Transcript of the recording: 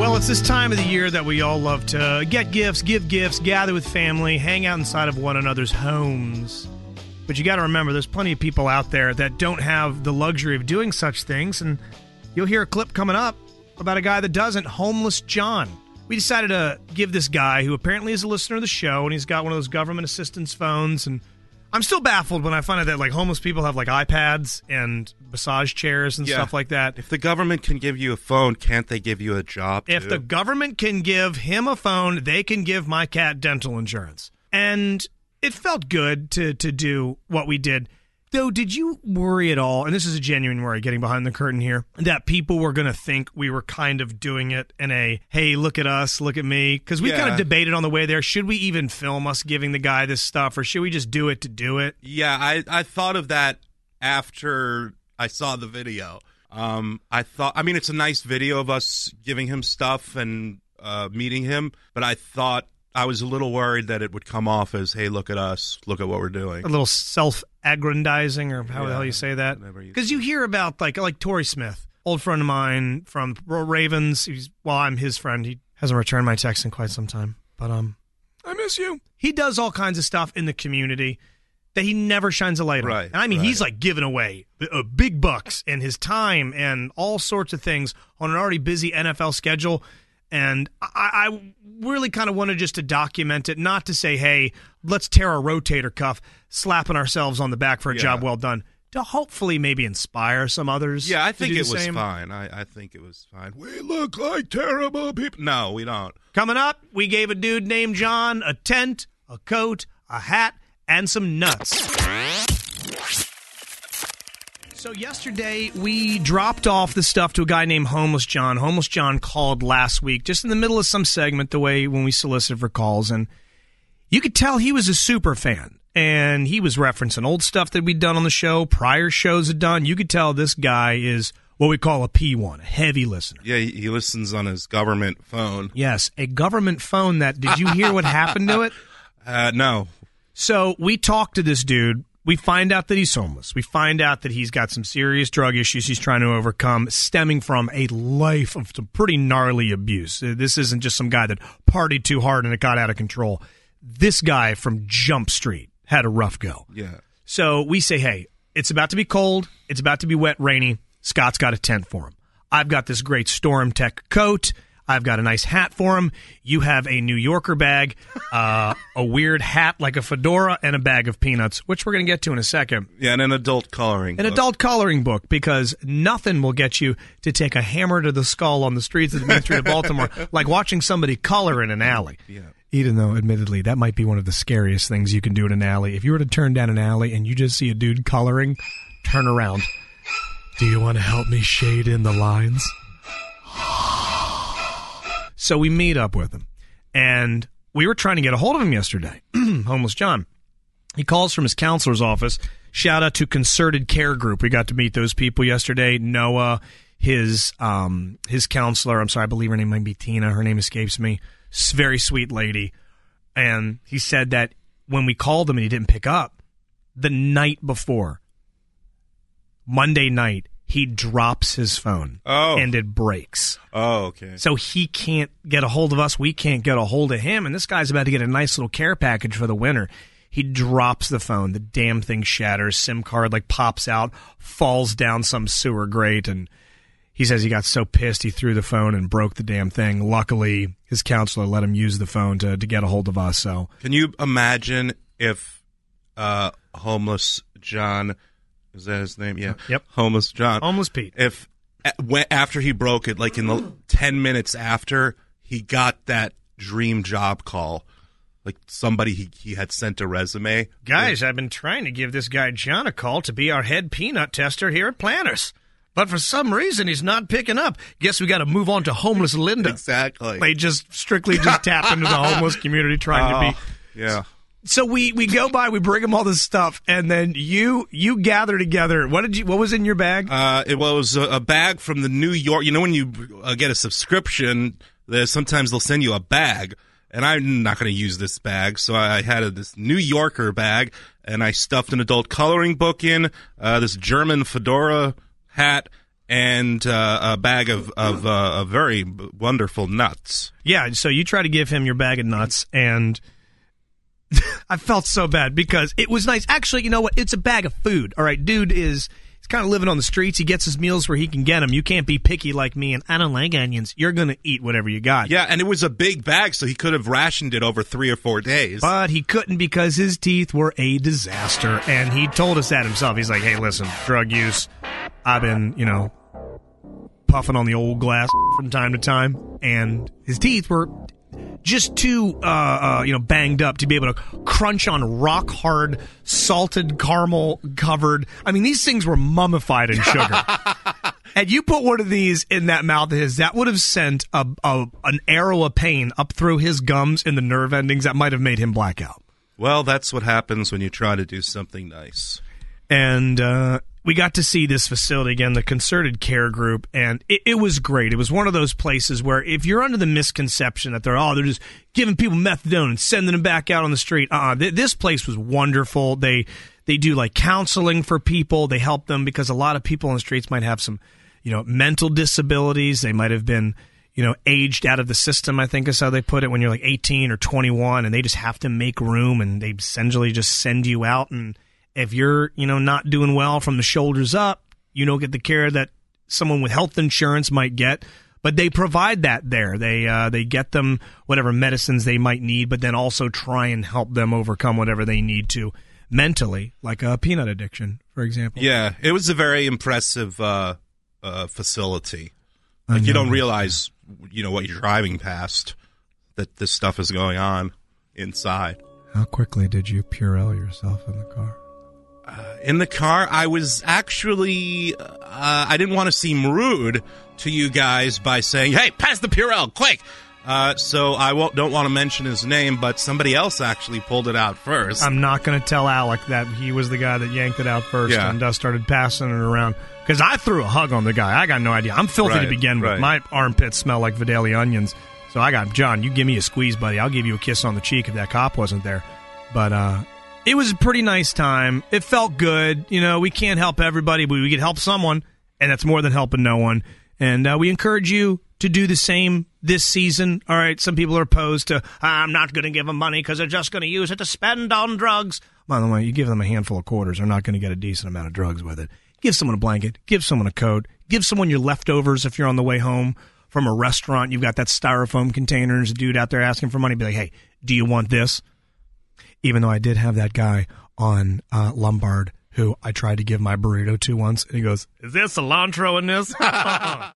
Well, it's this time of the year that we all love to get gifts, give gifts, gather with family, hang out inside of one another's homes. But you got to remember, there's plenty of people out there that don't have the luxury of doing such things, and you'll hear a clip coming up about a guy that doesn't, Homeless John. We decided to give this guy, who apparently is a listener of the show, and he's got one of those government assistance phones, and I'm still baffled when I find out that like homeless people have like iPads and massage chairs and stuff like that. If the government can give you a phone, can't they give you a job too? If the government can give him a phone, they can give my cat dental insurance. And it felt good to do what we did. Though, did you worry at all, and this is a genuine worry getting behind the curtain here, that people were going to think we were kind of doing it in a, hey, look at us, look at me? Because we kind of debated on the way there, should we even film us giving the guy this stuff, or should we just do it to do it? Yeah, I thought of that after I saw the video. I mean, it's a nice video of us giving him stuff and meeting him, but I was a little worried that it would come off as, hey, look at us, look at what we're doing. A little self-aggrandizing, or how the hell you say that? Because you hear about, like Torrey Smith, old friend of mine from Ravens. I'm his friend. He hasn't returned my text in quite some time. But I miss you. He does all kinds of stuff in the community that he never shines a light on. Right, and I mean, he's like giving away big bucks and his time and all sorts of things on an already busy NFL schedule. And I really kind of wanted just to document it, not to say, hey, let's tear a rotator cuff, slapping ourselves on the back for a job well done, to hopefully maybe inspire some others. Yeah, I think it was same. Fine. I think it was fine. We look like terrible people. No, we don't. Coming up, we gave a dude named John a tent, a coat, a hat, and some nuts. So yesterday, we dropped off the stuff to a guy named Homeless John. Homeless John called last week, just in the middle of some segment, the way when we solicited for calls. And you could tell he was a super fan. And he was referencing old stuff that we'd done on the show, prior shows had done. You could tell this guy is what we call a P1, a heavy listener. Yeah, he listens on his government phone. Yes, a government phone that, did you hear what happened to it? No. So we talked to this dude. We find out that he's homeless. We find out that he's got some serious drug issues he's trying to overcome, stemming from a life of some pretty gnarly abuse. This isn't just some guy that partied too hard and it got out of control. This guy from Jump Street had a rough go. Yeah. So we say, hey, it's about to be cold. It's about to be wet, rainy. Scott's got a tent for him. I've got this great Storm Tech coat. I've got a nice hat for him. You have a New Yorker bag, a weird hat like a fedora, and a bag of peanuts, which we're going to get to in a second. Yeah, and an adult coloring book. An adult coloring book, because nothing will get you to take a hammer to the skull on the streets of the main street of Baltimore like watching somebody color in an alley. Yeah. Even though, admittedly, that might be one of the scariest things you can do in an alley. If you were to turn down an alley and you just see a dude coloring, turn around. Do you want to help me shade in the lines? So we meet up with him, and we were trying to get a hold of him yesterday, Homeless John. He calls from his counselor's office. Shout out to Concerted Care Group. We got to meet those people yesterday. Noah, his counselor, I'm sorry, I believe her name might be Tina. Her name escapes me. Very sweet lady. And he said that when we called him and he didn't pick up, the night before, Monday night, he drops his phone and it breaks. Oh, okay. So he can't get a hold of us. We can't get a hold of him. And this guy's about to get a nice little care package for the winter. He drops the phone. The damn thing shatters. SIM card like pops out, falls down some sewer grate. And he says he got so pissed he threw the phone and broke the damn thing. Luckily, his counselor let him use the phone to get a hold of us. So can you imagine if Homeless John... Is that his name? Yeah. Yep. Homeless John. Homeless Pete. If after he broke it, like in the 10 minutes after, he got that dream job call, like somebody he had sent a resume. Guys, I've been trying to give this guy John a call to be our head peanut tester here at Planters. But for some reason, he's not picking up. Guess we got to move on to Homeless Linda. Exactly. They just strictly tap into the homeless community trying to be... Yeah. So we go by, we bring him all this stuff, and then you gather together. What was in your bag? It was a bag from the New York. You know, when you get a subscription, sometimes they'll send you a bag, and I'm not going to use this bag, so I had this New Yorker bag, and I stuffed an adult coloring book in, this German fedora hat, and a bag of very wonderful nuts. Yeah, so you try to give him your bag of nuts, and I felt so bad because it was nice. Actually, you know what? It's a bag of food. All right, dude he's kind of living on the streets. He gets his meals where he can get them. You can't be picky like me, and I don't like onions. You're going to eat whatever you got. Yeah, and it was a big bag, so he could have rationed it over 3 or 4 days. But he couldn't because his teeth were a disaster, and he told us that himself. He's like, hey, listen, drug use, I've been, puffing on the old glass from time to time, and his teeth were just too banged up to be able to crunch on rock hard salted caramel covered. I mean, these things were mummified in sugar. And you put one of these in that mouth of his, that would have sent an arrow of pain up through his gums and the nerve endings that might have made him black out. Well, that's what happens when you try to do something nice. And we got to see this facility again, the Concerted Care Group, and it was great. It was one of those places where if you're under the misconception that they're just giving people methadone and sending them back out on the street, this place was wonderful. They do like counseling for people. They help them because a lot of people on the streets might have some, mental disabilities. They might have been, aged out of the system, I think is how they put it, when you're like 18 or 21, and they just have to make room, and they essentially just send you out. And if you're, not doing well from the shoulders up, you don't get the care that someone with health insurance might get. But they provide that there. They get them whatever medicines they might need, but then also try and help them overcome whatever they need to mentally, like a peanut addiction, for example. Yeah, it was a very impressive facility. Like, you don't realize, what you're driving past, that this stuff is going on inside. How quickly did you Purell yourself in the car? In the car, I was actually, I didn't want to seem rude to you guys by saying, hey, pass the Purell, quick! So I don't want to mention his name, but somebody else actually pulled it out first. I'm not going to tell Alec that he was the guy that yanked it out first and started passing it around. Because I threw a hug on the guy. I got no idea. I'm filthy to begin with. My armpits smell like Vidalia onions. So I got, John, you give me a squeeze, buddy. I'll give you a kiss on the cheek if that cop wasn't there. But it was a pretty nice time. It felt good. We can't help everybody, but we can help someone, and that's more than helping no one. And we encourage you to do the same this season. All right, some people are opposed to, I'm not going to give them money because they're just going to use it to spend on drugs. By the way, you give them a handful of quarters, they're not going to get a decent amount of drugs with it. Give someone a blanket. Give someone a coat. Give someone your leftovers if you're on the way home from a restaurant. You've got that styrofoam container. There's a dude out there asking for money. Be like, hey, do you want this? Even though I did have that guy on Lombard who I tried to give my burrito to once, and he goes, is there cilantro in this?